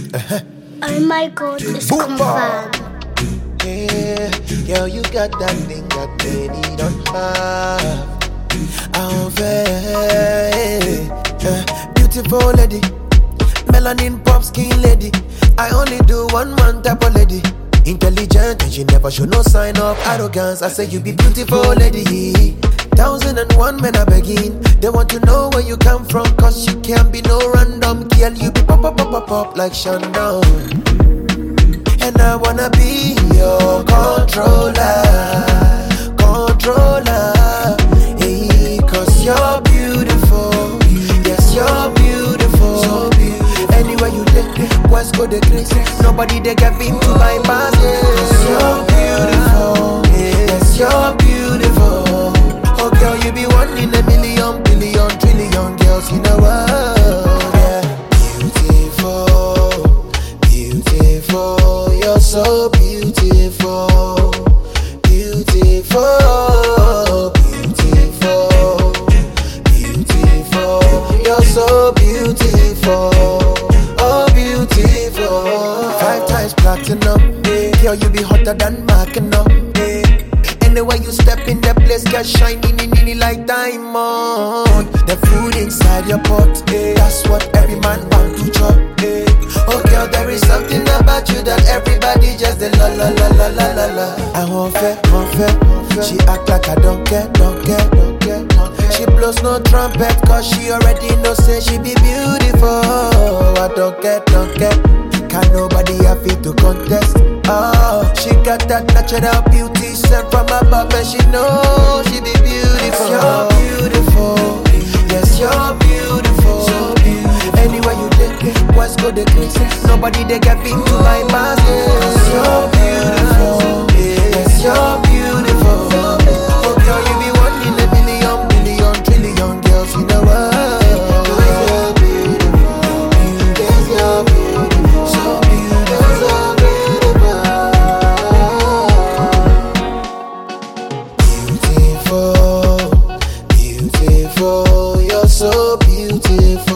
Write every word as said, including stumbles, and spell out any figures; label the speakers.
Speaker 1: Oh my God, it's confirmed.
Speaker 2: Yeah, girl, you got that thing that many don't have. I'm very uh, beautiful lady, melanin pop skin lady. I only do one man type of lady. Intelligent and she never show no sign of arrogance. I say you be beautiful lady. Thousand and one men are begging. They want to know where you come from, cause you can't be no random girl. You be pop pop pop pop pop like Shandon. And I wanna be your controller, controller. Hey, cause you're beautiful. Yes, you're beautiful. So beautiful. Anywhere you take, West go the grace. Nobody they get into my basket. Cause you're beautiful. Yes, you're beautiful. Oh girl, you be one in a million, billion, trillion girls in the world. Yeah, beautiful, beautiful. You're so beautiful, beautiful, beautiful, beautiful. You're so beautiful, oh beautiful. Five times platinum, girl, you be hotter than Mackinac. Anywhere you step in the place, get shining in, in, in like diamond. The food inside your pot, eh, that's what every man want to chop. Eh. Oh girl, there is something about you that everybody just the la la la la la la la. I won't fair, won't fair. She act like I don't care, don't care, don't care. She blows no trumpet, cause she already knows say she be beautiful. I don't care, don't care. Can't nobody have it to contest. Oh, she got that natural beauty sent from above, and she knows she be beautiful. You're beautiful. Yes, you're beautiful. So beautiful. Anywhere you take it, West go the grace. Nobody they get into my basket. You're beautiful. Yes, you're beautiful. Oh girl, you be one in a million, billion, trillion girls in the world. You're beautiful. Yes, you're beautiful. So beautiful, beautiful, you're so beautiful.